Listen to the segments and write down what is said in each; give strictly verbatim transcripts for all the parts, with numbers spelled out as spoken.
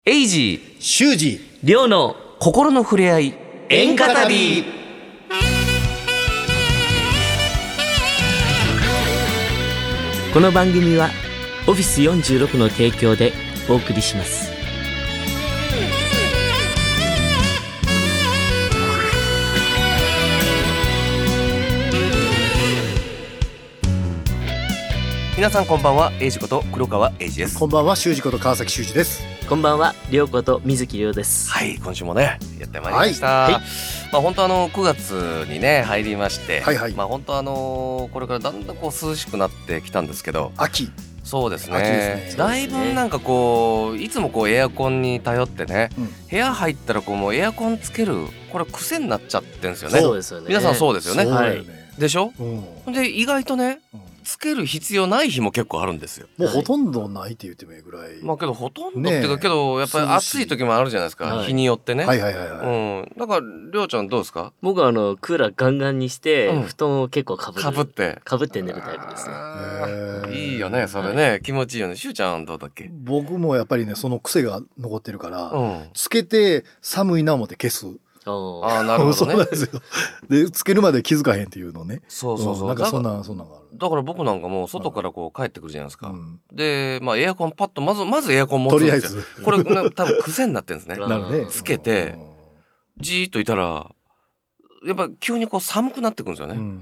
エイジー修二リョウの心の触れ合い演歌旅。この番組はオフィスよんじゅうろくの提供でお送りします。 皆さんこんばんは。エイジこと黒川エイジです。 こんばんは。修二こと川崎修二です。 こんばんは。リョウこと水木リョウです。 はい、今週もねやってまいりました。 はいはい、 まあ本当あのくがつにね入りまして、 はいはい、 まあ本当あのこれからだんだんこう涼しくなってきたんですけど、 秋そうですね、 秋ですね。 だいぶなんかこういつもこうエアコンに頼ってね、うん、部屋入ったらこうもうエアコンつけるこれ癖になっちゃってんですよね。 そうですよね。 皆さんそうですよね。 そうだよね。 でしょ、 うん、 で意外とね、うん、つける必要ない日も結構あるんですよ。 もうほとんどないって言ってもいいぐらい。 まあけどほとんどっていうか、けどやっぱり暑い時もあるじゃないですか、はい、日によってね。 はいはいはいはい。 うん。だからりょうちゃんどうですか？ 僕はあのクーラーガンガンにして、うん、布団を結構かぶる。 かぶってかぶって寝るタイプですね。 いいよねそれね、はい、気持ちいいよね。しゅうちゃんどうだっけ？ 僕もやっぱりねその癖が残ってるから、 うん、 つけて寒いな思って消す。 ああなるほどね。 そうなんですよ。でつけるまで気づかへんっていうのね。 そうそうそう。 なんかそんなそんなのがある。 だから僕なんかもう外からこう帰ってくるじゃないですか。うん、でまあエアコンパッとまずまずエアコン持つんですよ。とりあえずこれ多分癖になってるんですね。 なるね。 つけてじーっといたらやっぱ急にこう寒くなってくるんですよね。うん、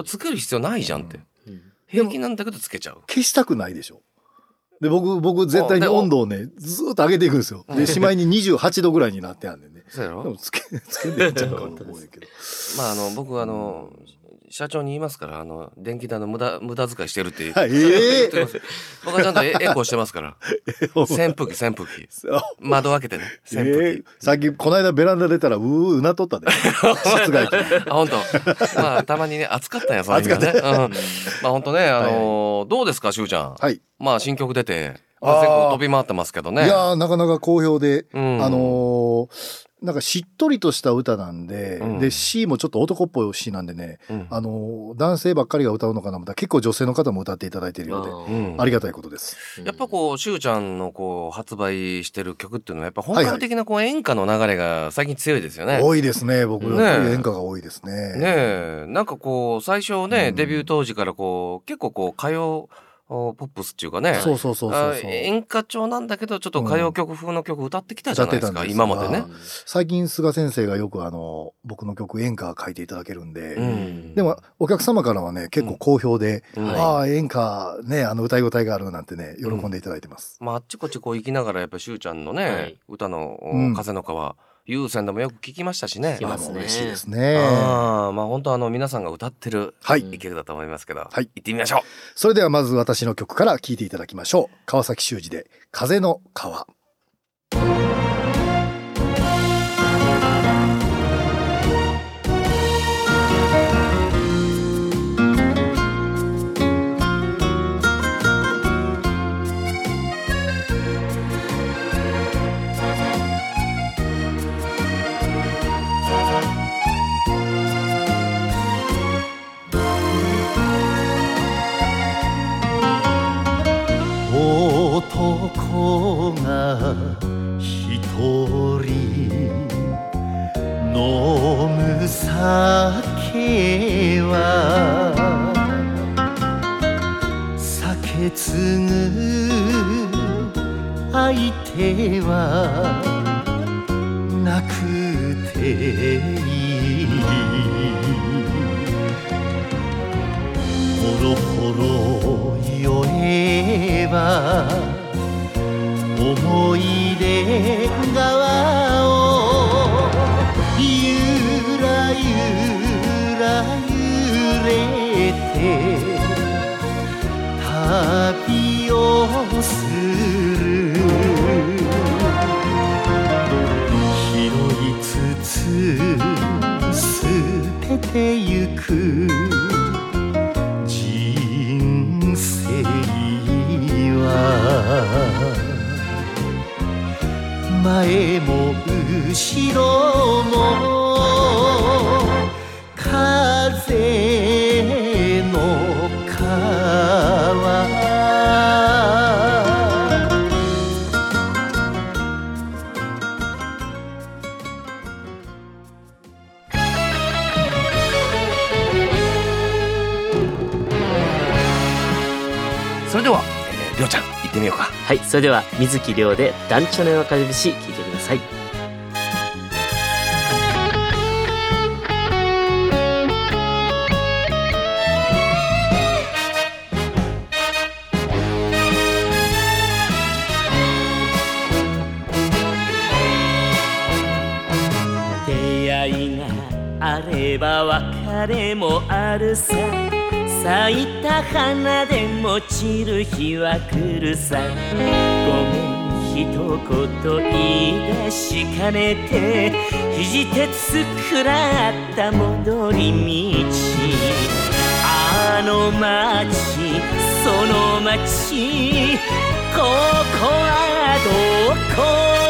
つける必要ないじゃんって。うん、平気なんだけどつけちゃう。 消したくないでしょ。で僕僕絶対に温度をねずーっと上げていくんですよ。でしまいににじゅうはちどぐらいになってあんねんね。 そうやろ。 でもつけつけてんちゃうかと思うけど。 まああの僕あの社長に言いますからあの電気代の無駄無駄遣いしてるって言って、 はい、えー、僕はちゃんとエコーしてますから。扇風機扇風機窓開けてね扇風機。えー、 さっきこの間ベランダ出たらうーうなっとったで。室外機。 あ本当。まあたまにね暑かったんやそれがね。うん、まあ本当ねあのーはい、どうですかしゅうちゃん。はい。まあ新曲出て全国飛び回ってますけどね。 いやーなかなか好評で、うん、あのー、なんかしっとりとした歌なんで、うん、で C もちょっと男っぽい C なんでね、うん、あのー、男性ばっかりが歌うのかなと思ったら結構女性の方も歌っていただいているようで、うん、ありがたいことです。 やっぱこうしゅうちゃんのこう発売してる曲っていうのはやっぱ本格的なこう演歌の流れが最近強いですよね。 はいはい、多いですね。僕の演歌が多いですね。 ねえなんかこう最初ね、うん、デビュー当時からこう結構こう歌謡ポップスっていうかね、 そうそうそうそうそう、 演歌調なんだけどちょっと歌謡曲風の曲歌ってきたじゃないですか、うん、今までね。 最近菅先生がよくあの僕の曲演歌書いていただけるんで、うん、でもお客様からはね結構好評で、うん、ああ演歌ねあの歌い応えがあるなんてね喜んでいただいてます。 うん、まああっちこっちこう行きながらやっぱしゅうちゃんのね、はい、歌の風の川、有線でもよく聞きましたしね。 聞きますね。 嬉しいですね。 あまあ本当あの皆さんが歌ってる一曲だと思いますけど、はい、行ってみましょう。 それではまず私の曲から聴いていただきましょう。川崎修二で風の川。 男が一人飲む酒は酒継ぐ相手はなくていい。ほろほろ酔えば思い出川をゆらゆら揺れて旅をする。拾いつつ捨ててゆく人生は前も後ろも風の川。 れでは、えー、りょうちゃん行ってみようか。 はい、それでは水木りょうで団地の別れ節聞いてください。出会いがあれば別れもあるさ、咲いた花でも散る日は来るさ。ごめん一言言い出しかねて、肘鉄くらった戻り道。あの街その街、ここはどこ。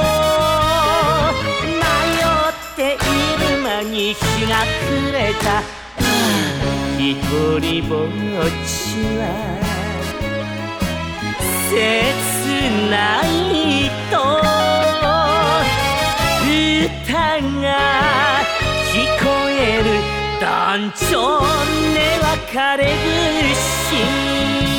迷っている間に日が暮れた。一人ぼっちは切ないと歌が聞こえる。団長ね別れ節。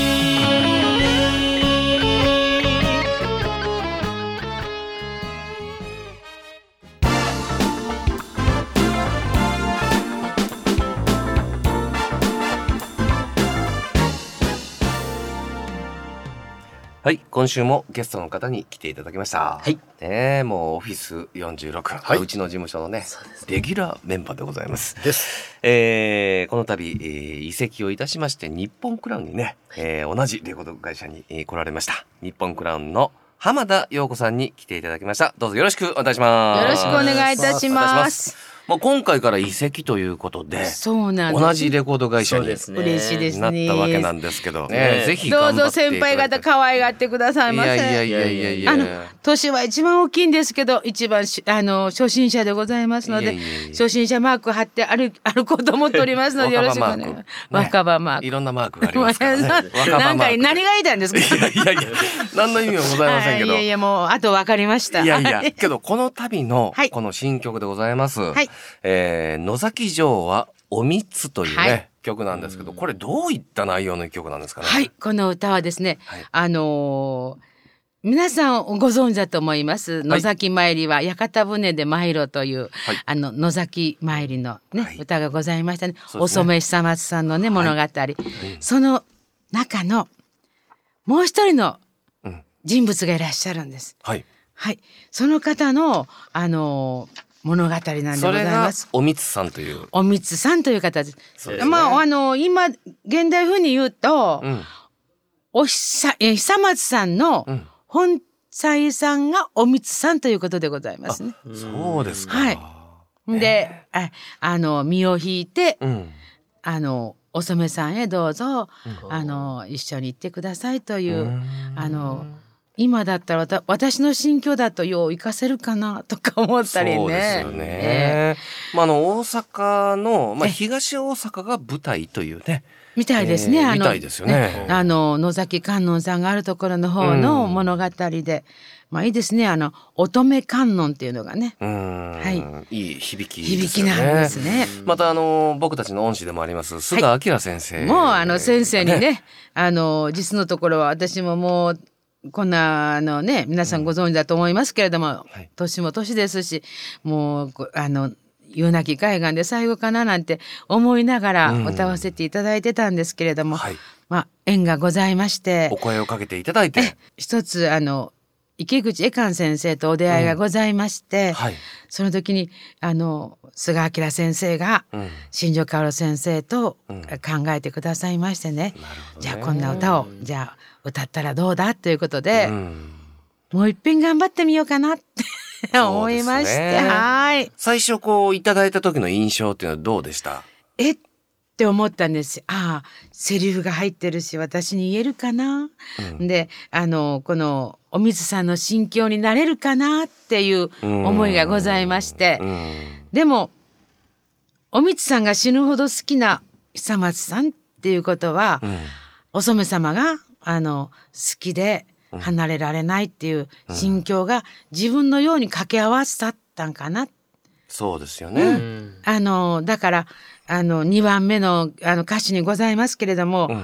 はい、今週もゲストの方に来ていただきました。 はい。 ね、もうオフィスよんじゅうろく、はい、うちの事務所のね、レギュラーメンバーでございます。 です。 えー、この度、えー、移籍をいたしまして日本クラウンにね、えー、同じレコード会社に、えー、来られました日本クラウンの浜田陽子さんに来ていただきました。どうぞよろしくお願いします。 よろしくお願いいたします。 まあ、今回から移籍ということで、 そうなんです。 同じレコード会社に、 ね、嬉しいですね、なったわけなんですけど、ね、ぜひ頑張っていただいて。 どうぞ先輩方可愛がってくださいませ。 いやいやいやいやいや。 あの年は一番大きいんですけど、一番あの初心者でございますので、いやいやいや、初心者マーク貼って歩歩こうと思っておりますのでよろしくお願いします。若葉マーク。 いろんなマークがありますからね。 なんか何が言いたいんですか。 いやいやいや、何の意味もございませんけど。 いやいやもうあと分かりました。 いやいや、けどこの度のこの新曲でございます。はい。えー野崎城はおみつというね、はい、曲なんですけど、これどういった内容の一曲なんですかね。 はい、この歌はですね、はい、あのー、皆さんご存知だと思います、はい、野崎参りは屋形船で参ろという、はい、あの野崎参りのね、はい、歌がございましたね。お染久松さんのね物語、はい、その中のもう一人の人物がいらっしゃるんです。はい、はい、その方のあのー物語なんでございます。それがおみつさんという。 おみつさんという方です。ですね、まああの今現代風に言うと、うん、おひさえ久松さんの本妻さんがおみつさんということでございますね。 そうですか。 はい。で、あ, あの身を引いて、うん、あのお染さんへどうぞ、うん、あの一緒に行ってくださいという、うん、あの。今だったら私の心境だとよう活かせるかなとか思ったりね。 そうですよね。えー、まあ、あの大阪の、まあ、東大阪が舞台というね。 みたいですね。えー、 あのみたいですよね。 あの野崎観音さんがあるところの方の物語で、うん、まあいいですね。あの乙女観音っていうのがね。 うん、はい。いい響きですよね。響きなんですね。 またあの僕たちの恩師でもあります菅明先生、 はい、もうあの先生にね、ねあの実のところは私ももう。こんなあのね皆さんご存知だと思いますけれども、うんはい、年も年ですしもうあの夕泣き海岸で最後かななんて思いながら歌わせていただいてたんですけれども、うんはい、まあ縁がございましてお声をかけていただいて一つあの池口恵寛先生とお出会いがございまして、うんはい、その時にあの菅明先生が、うん、新庄薫先生と考えてくださいましてね、うん、じゃあこんな歌をじゃあ歌ったらどうだということで、うん、もう一遍頑張ってみようかなって思いまして、はい。 最初こういただいた時の印象っていうのはどうでした？ えって思ったんです。ああ、セリフが入ってるし私に言えるかな、うん、であのこのお水さんの心境になれるかなっていう思いがございまして、でもおみつさんが死ぬほど好きな久松さんっていうことは、うん、お染様があの好きで離れられないっていう心境が自分のように掛け合わさったんかな。 そうですよね。 うん、あのだからあのにばんめのあの歌詞にございますけれども、うん、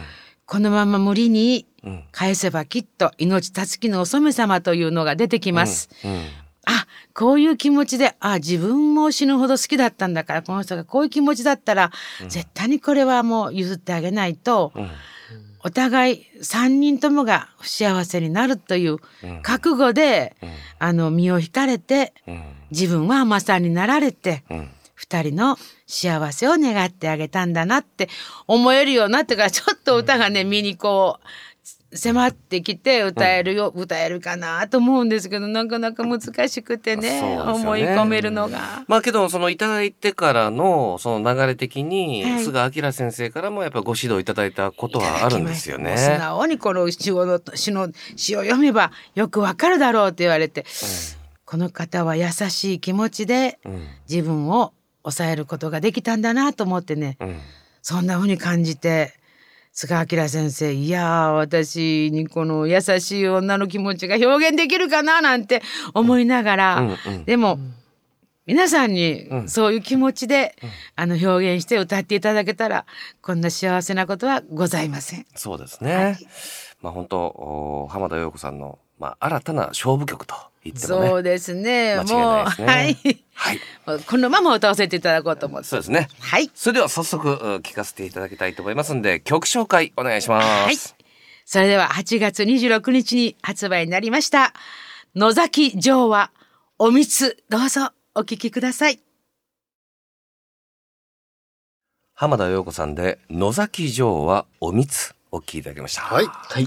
このまま無理に返せばきっと命絶つきのお染様というのが出てきます。 うんうん、 あ、こういう気持ちで、あ、自分も死ぬほど好きだったんだから、この人がこういう気持ちだったら、うん、絶対にこれはもう譲ってあげないと、うん、お互い三人ともが不幸せになるという覚悟で、うん、あの身を引かれて、うん、自分は尼さんになられて、うん、二人の幸せを願ってあげたんだなって思えるようになってから、ちょっと歌がね、身にこう迫ってきて歌えるよ、うん、歌えるかなと思うんですけど、なかなか難しくて ね, ね思い込めるのが。 まあけどそのいただいてからのその流れ的に、はい、菅明先生からもやっぱご指導いただいたことはあるんですよね。 素直にこの詩の詩の詩を読めばよくわかるだろうと言われて、うん、この方は優しい気持ちで自分を抑えることができたんだなと思ってね、うん、そんな風に感じて、菅明先生、いやー、私にこの優しい女の気持ちが表現できるかななんて思いながら、うんうんうん、でも、うん、皆さんにそういう気持ちで、うん、あの表現して歌っていただけたら、こんな幸せなことはございません。 そうですね。はい、まあ本当、浜田陽子さんの、まあ、新たな勝負曲と言ってもね。 そうですね。 間違いないですね。 もう、はい。 はい。 このまま歌わせていただこうと思って。 そうですね。 はい。 それでは早速聞かせていただきたいと思いますんで、曲紹介お願いします。はい。 それでははちがつにじゅうろくにちに発売になりました、野崎情話おみつ、どうぞお聴きください。 浜田陽子さんで野崎情話おみつ、お聴きいただきました。 はい。 はい。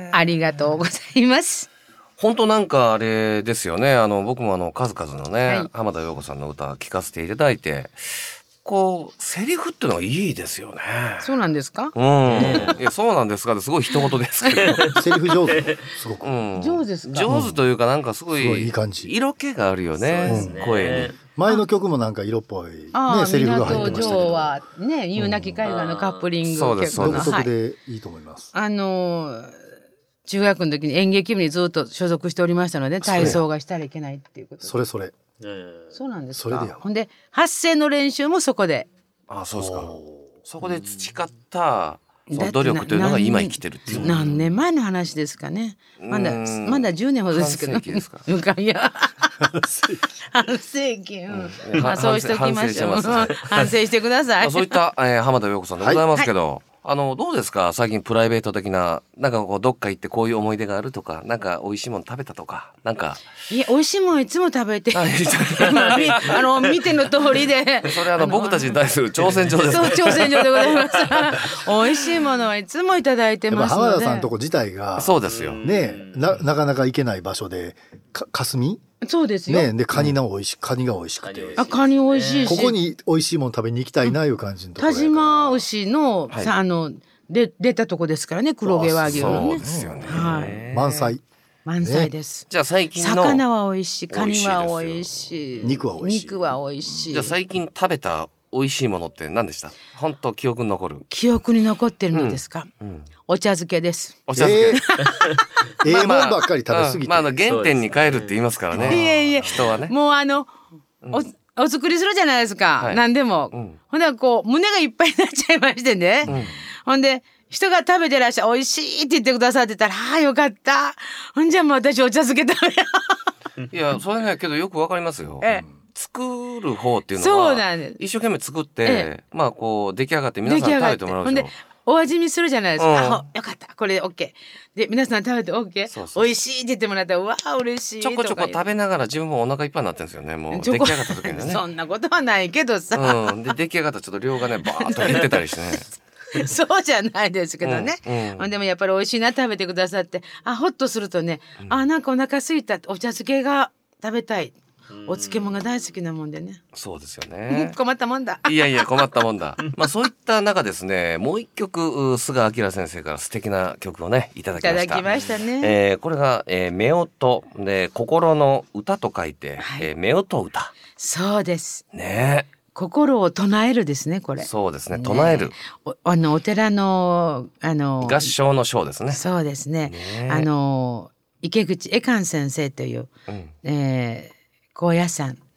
ありがとうございます。 本当なんかあれですよね。あの僕もあの数々のね、はい、浜田陽子さんの歌聞かせていただいて、こうセリフっていうのがいいですよね。 そうなんですか？ うん。いやそうなんですか。すごい一言ですけど。 セリフ上手。すごく。 うん、上手ですか？ 上手というかなんかすごい、 すごいいい感じ。 色気があるよね。うん、声に。 前の曲もなんか色っぽいねセリフが入ってましたけど。 はね、夕泣き海岸のカップリング、 そうですそうです。 独特でいいと思います。 あのー。中学の時に演劇部にずっと所属しておりましたので、体操がしたらいけないっていうことで。 それそれ。 そうなんですか。 それでよ。 ほんで発声の練習もそこで。 ああ、そうですか。そこで培ったその努力というのが今生きてるっていう。 何年前の話ですかね。まだまだじゅうねんほどですけど。 半世紀ですか。 いや。半世紀。うん、まあそうしておきましょう。反省してください。 そういった、えー、浜田陽子さんでございますけど。はいはい、あのどうですか、最近プライベート的ななんかこうどっか行ってこういう思い出があるとか、なんか美味しいもの食べたとか、なんか。 いや、美味しいものいつも食べてあの見ての通りで、 それあの僕たちに対する挑戦状ですね。 そう、挑戦状でございます。美味しいものはいつもいただいてますので。 浜田さんのとこ自体がそうですよね、な, なかなか行けない場所でか霞そうですよ。 ね、でカニの美味しい、カニが美味しくて、 あ、カニ美味しいし、 ここに美味しいもの食べに行きたいないう感じのところ田島牛の、はい、あので出たとこですからね、黒毛和牛のね。 そうですよね。 はい、 満載。 満載です。 ね、じゃあ最近の魚は美味しい、カニは美味しい、 肉は美味しい。 肉は美味しい。 じゃあ最近食べた美味しいものって何でした？本当記憶に残る。 記憶に残ってるのですか？うんうん、お茶漬けです。 お茶漬け。 ええー、もんばっかり食べ過ぎて。 まあ、まあ、原点に帰るって言いますからね。 いえいえ、 人はね。 もうあの、お、お作りするじゃないですか。はい、何でも。うん、ほんでこう胸がいっぱいになっちゃいましてね。うん、ほんで人が食べてらっしゃ美味しいって言ってくださってたら、ああよかった。ほんじゃもう私お茶漬け食べよう。いや、それねけどよくわかりますよ。 ええ、 作る方っていうのは、そうなんです。一生懸命作って、ええ、まあこう出来上がって皆さん食べてもらうでしょ。ほんでお味見するじゃないですか。うん、あ、よかった。これ OK。で、皆さん食べて OK。そうそう、美味しいって言ってもらったら、うわー嬉しい。 ちょこちょこ食べながら自分もお腹いっぱいになってるんですよね。もう出来上がった時にね。 そんなことはないけどさ。 うん。で、出来上がったらちょっと量がね、バーッと減ってたりしてね。 そうじゃないですけどね。 うんうん、 でもやっぱり美味しいな食べてくださって、あ、ほっとするとね、うん、あ、なんかお腹空いた。お茶漬けが食べたい。お漬物が大好きなもんでね。 そうですよね。 困ったもんだ。 いやいや困ったもんだ。まあそういった中ですね、もう一曲菅明先生から素敵な曲をねいただきました。 いただきましたね。 えー、これが、えー、夫婦で心の歌と書いて、はい、えー、夫婦歌。 そうです。 ね。 心を唱えるですね、これ。 そうですね、唱える。 お、あのお寺のあの合唱の章ですね。 そうですね。ね、あの池口恵寛先生という、うん、えー高野山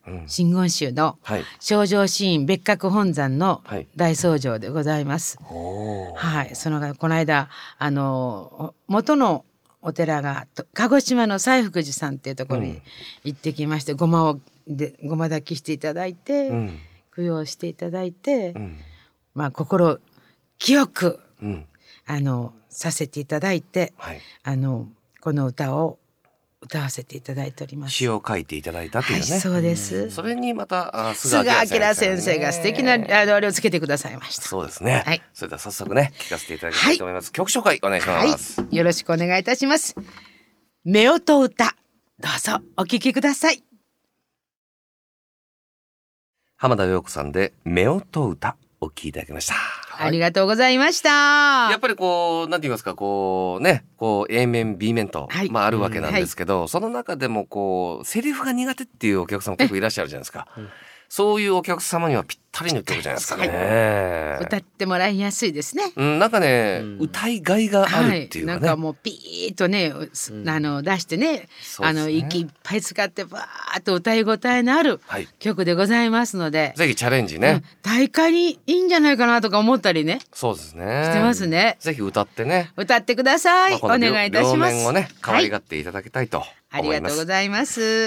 真言宗の正常寺院別格本山の大僧正でございます。はい、そのこの間あの元のお寺が鹿児島の西福寺さんっていうところに行ってきまして、うん、ごまをでごま抱きしていただいて、うん、供養していただいて、うん、まあ心清く、うん、あのさせていただいて、はい、あのこの歌を歌わせていただいております。 詩を書いていただいたというね、はい、 そうです。 それにまた菅明先生が素敵なあれをつけてくださいました。 そうですね、はい、それでは早速ね聞かせていただきたいと思います、はい、曲紹介お願いします、 はい、よろしくお願いいたします。夫婦歌、どうぞお聴きください。 浜田陽子さんで夫婦歌お聴きいただきました。 ありがとうございました。 やっぱりこうなんて言いますか、こうね、こう A 面 B 面と、はい、まああるわけなんですけど、はい、その中でもこうセリフが苦手っていうお客様結構いらっしゃるじゃないですか。そういうお客様にはぴったりの曲じゃないですかね、 はい、歌ってもらいやすいですね、 うん、なんかね、うん、歌いがいがあるっていうかね、 はい、なんかもうピーッとね、うん、あの出してね、ね、あの息いっぱい使ってバーッと歌い応えのある曲でございますので、はい、 ぜひチャレンジね、うん、 大会にいいんじゃないかなとか思ったりね、 そうですね、 してますね。 ぜひ歌ってね、 歌ってください、まあ、お願いいたします。 両面をね可愛がっていただきたいと、はい、 ありがとうございます。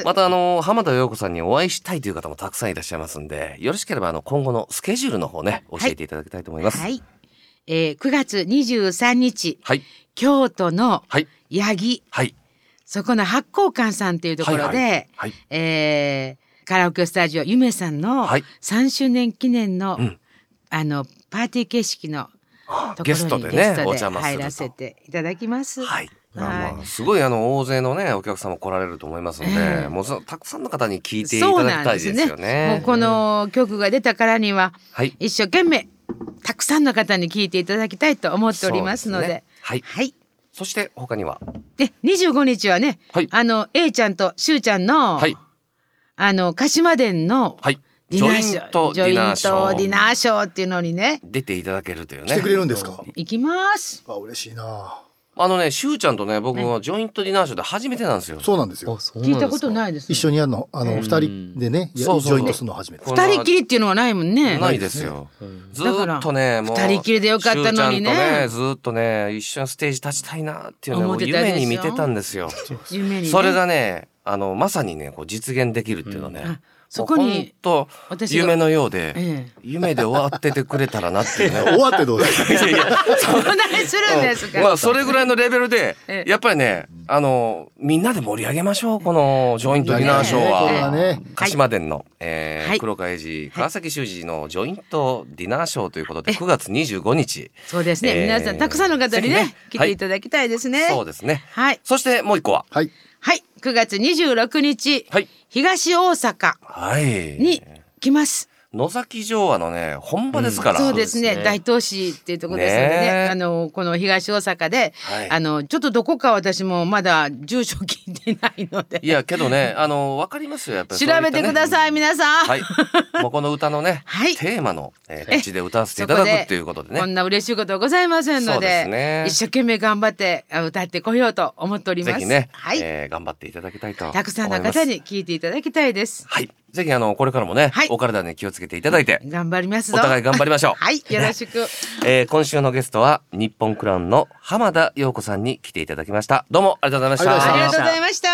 またあの浜田陽子さんにお会いしたいという方もたくさんいらっしゃいますんで、よろしければあの今後のスケジュールの方ね教えていただきたいと思います。 はい、はい、えー、くがつにじゅうさんにち、はい、京都の八木、はい、そこの八甲館さんというところで、はいはいはい、えー、カラオケスタジオゆめさんのさんしゅうねん記念の、はい、あのパーティー形式のところにゲストでねお邪魔すると入らせていただきます。 はい、まあまあ、すごいあの大勢のねお客様来られると思いますので、えー、もうそたくさんの方に聞いていただきたいですよね。そうなんですね。もうこの曲が出たからには、はい、一生懸命たくさんの方に聞いていただきたいと思っておりますので、ね、はい、はい、 そして他にはでにじゅうごにちはね、はい、あの A ちゃんとしゅうちゃんの、はい、あの鹿島殿の、はい、ディナーショー、ジョイントディナーショーっていうのにね出ていただけるというね。 来てくれるんですか？ 行きます。 あ、嬉しいな。 あのね、しゅうちゃんとね、僕はジョイントディナーショーで初めてなんですよ。 そうなんですよ。 聞いたことないです、ね。 一緒にやるの、あの、二、うん、人でね、ジョイントするの初めて。 二人きりっていうのはないもんね。 ないですよ。うん、ずっとね、もう。 二人きりでよかったのにね。 しゅうちゃんとね、ずっとね、一緒にステージ立ちたいなっていうね、もう夢に見てたんですよ。夢に、ね。それがね、あの、まさにね、こう実現できるっていうのね。うんそこに本当夢のようで、ええ、夢で終わっててくれたらなっていうね。 終わってどうですか？いやいや、 そんなにするんですか？ うん、まあそれぐらいのレベルで、ええ、やっぱりね、あのみんなで盛り上げましょう、このジョイントディナーショーは。ね、鹿島殿の、えーはい、黒川英二、川崎修二のジョイントディナーショーということでくがつにじゅうごにち。 そうですね、えー、皆さんたくさんの方にね、ね来ていただきたいですね。 はい、そうですね。 はい。 そしてもう一個は。 はい。 はい、くがつにじゅうろくにち、はい、東大阪に来ます。 野崎城和のね本場ですから、 うん、そうですね、大東市っていうところですので ね, ねあのこの東大阪で、はい、あのちょっとどこか私もまだ住所聞いてないので、 いやけどねあの分かりますよ、やっぱり、 ね、調べてください皆さん。 はい、もうこの歌のね、はい、テーマの、えー、口で歌わせていただくっていうことでね、 こんな嬉しいことはございませんの で, で、ね、一生懸命頑張って歌ってこようと思っております。 ぜひね、 はい、 えー、頑張っていただきたいと思います。 たくさんの方に聞いていただきたいです。 はい、ぜひあのこれからもね、はい、お体に気をつけていただいて頑張りますぞ。 お互い頑張りましょう。 はい、よろしく、 えー、今週のゲストは日本クラウンの浜田陽子さんに来ていただきました。どうもありがとうございました。 ありがとうございました。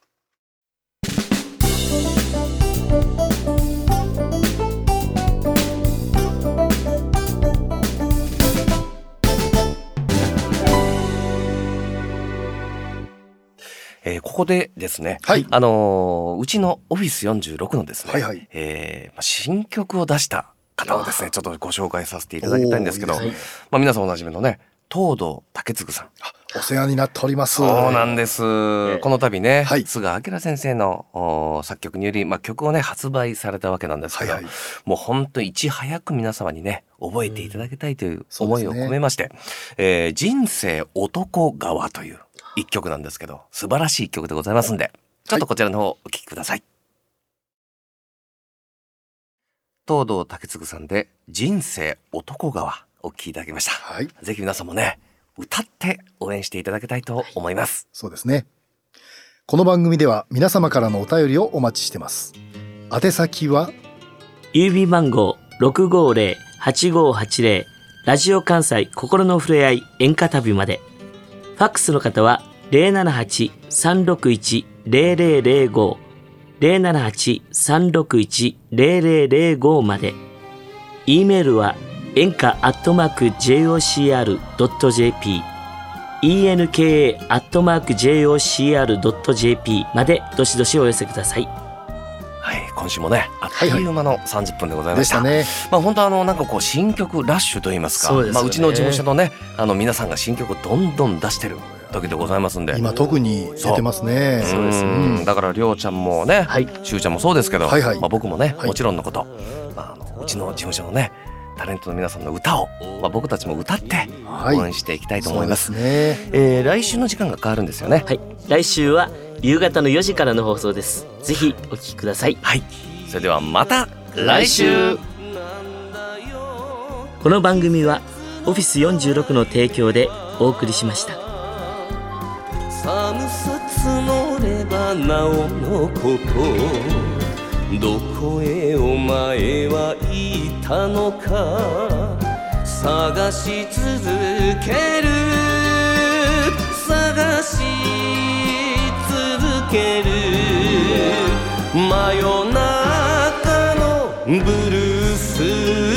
えー、ここでですね、 はい、あのー、うちのオフィスよんじゅうろくのですね、 はいはい、 えー、新曲を出した方をですねちょっとご紹介させていただきたいんですけど、いいですね、まあ、皆さんおなじみのね東堂竹次さん、 お世話になっております。 そうなんです、えー、この度ね、はい、菅明先生の作曲により、まあ、曲をね発売されたわけなんですけど、はいはい、もう本当いち早く皆様にね覚えていただきたいという思いを込めまして、うんねえー、人生男側という一曲なんですけど、素晴らしい一曲でございますんで、ちょっとこちらの方お聴きください。東堂竹次さんで人生男側お聴きいただきました。はい、ぜひ皆さんもね歌って応援していただきたいと思います。 そうですね。この番組では皆様からのお便りをお待ちしてます。 宛先は郵便番号 ろくごーぜろ はちごーはちぜろ ラジオ関西心のふれあい演歌旅まで。ファックスの方は ゼロななはち さんろくいち ゼロゼロゼロご ゼロななはち さんろくいち ゼロゼロゼロご まで。 E メールは演歌アットマーク ジェイオーシーアールドットジェーピー エンカ アットマーク ジェイオーシーアールドットジェーピー までどしどしお寄せください。 はい、今週もねあっという間のさんじゅっぷんでございました。 でしたね。 まあ本当あのなんかこう新曲ラッシュといいますか、 そうですよね。 まあうちの事務所のねあの皆さんが新曲どんどん出してる時でございますんで、 今特に出てますね。 そうですね。だからりょうちゃんもね、 はい、 しゅうちゃんもそうですけど、 はいはい、 まあ僕もね、 はい、 もちろんのこと、まあ、あのうちの事務所のねタレントの皆さんの歌を、まあ、僕たちも歌って応援していきたいと思います。 はい、そうですね。 えー、来週の時間が変わるんですよね。 はい、来週は夕方のよじからの放送です。ぜひお聞きください。 はい、それではまた来週。 この番組はオフィスよんじゅうろくの提供でお送りしました。 寒さ募ればなおのことどこへお前は行ったのか探し続ける探し続ける真夜中のブルース